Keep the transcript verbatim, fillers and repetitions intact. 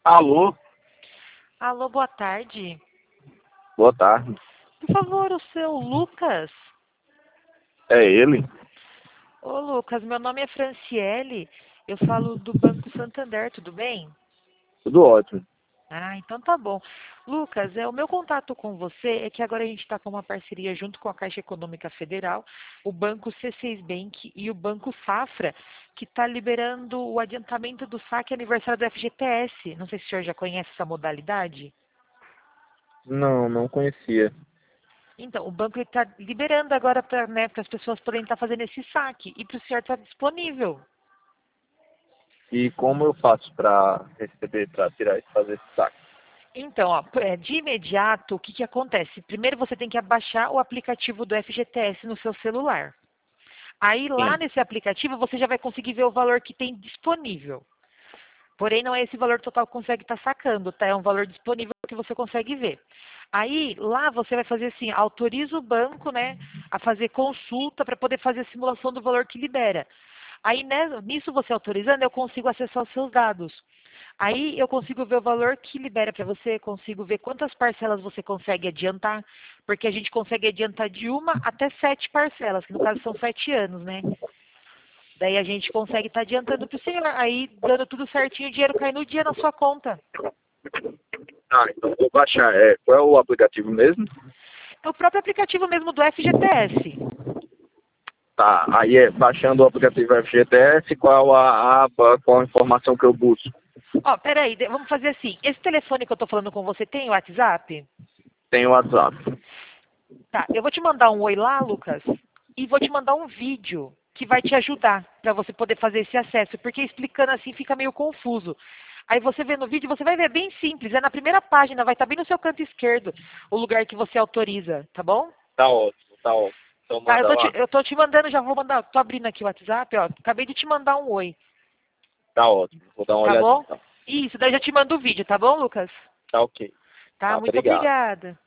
Alô, Alô, boa tarde. boa tarde. Por favor, o seu Lucas. É ele? Ô, Lucas, meu nome é Franciele. Eu falo do Banco Santander, tudo bem? Tudo ótimo. Ah, então tá bom. Lucas, é, o meu contato com você é que agora a gente está com uma parceria junto com a Caixa Econômica Federal, o Banco C seis Bank e o Banco Safra, que está liberando o adiantamento do saque aniversário do F G T S. Não sei se o senhor já conhece essa modalidade. Não, não conhecia. Então, o banco está liberando agora para né, as pessoas poderem estar fazendo esse saque e para o senhor estar disponível. E como eu faço para receber, para tirar e fazer esse saque? Então, ó, é, de imediato, o que, que acontece? Primeiro você tem que abaixar o aplicativo do F G T S no seu celular. Aí lá Sim. nesse aplicativo você já vai conseguir ver o valor que tem disponível. Porém, não é esse valor total que consegue estar sacando, tá? É um valor disponível que você consegue ver. Aí, lá você vai fazer assim, autoriza o banco, né, a fazer consulta para poder fazer a simulação do valor que libera. Aí, né, nisso você autorizando, eu consigo acessar os seus dados. Aí, eu consigo ver o valor que libera para você, consigo ver quantas parcelas você consegue adiantar, porque a gente consegue adiantar de uma até sete parcelas, que no caso são sete anos, né? Daí a gente consegue estar adiantando para o senhor. Aí, dando tudo certinho, o dinheiro cai no dia na sua conta. Ah, então vou baixar. É, qual é o aplicativo mesmo? É o próprio aplicativo mesmo do F G T S. Tá, aí é baixando o aplicativo F G T S, qual a aba, qual a informação que eu busco? Ó, peraí, de- vamos fazer assim. Esse telefone que eu tô falando com você tem WhatsApp? Tem o WhatsApp. Tá, eu vou te mandar um oi lá, Lucas, e vou te mandar um vídeo que vai te ajudar para você poder fazer esse acesso, porque explicando assim fica meio confuso. Aí você vê no vídeo, você vai ver é bem simples, é na primeira página, vai estar bem no seu canto esquerdo o lugar que você autoriza, tá bom? Tá ótimo, tá ótimo. Então Tá, eu manda tô te, lá. eu tô te mandando, já vou mandar, tô abrindo aqui o WhatsApp, ó, acabei de te mandar um oi, Tá ótimo. Vou dar uma tá olhadinha bom? então. Isso, daí eu já te mando o vídeo, tá bom, Lucas? Tá ok. Tá, Tá, muito obrigado. obrigada.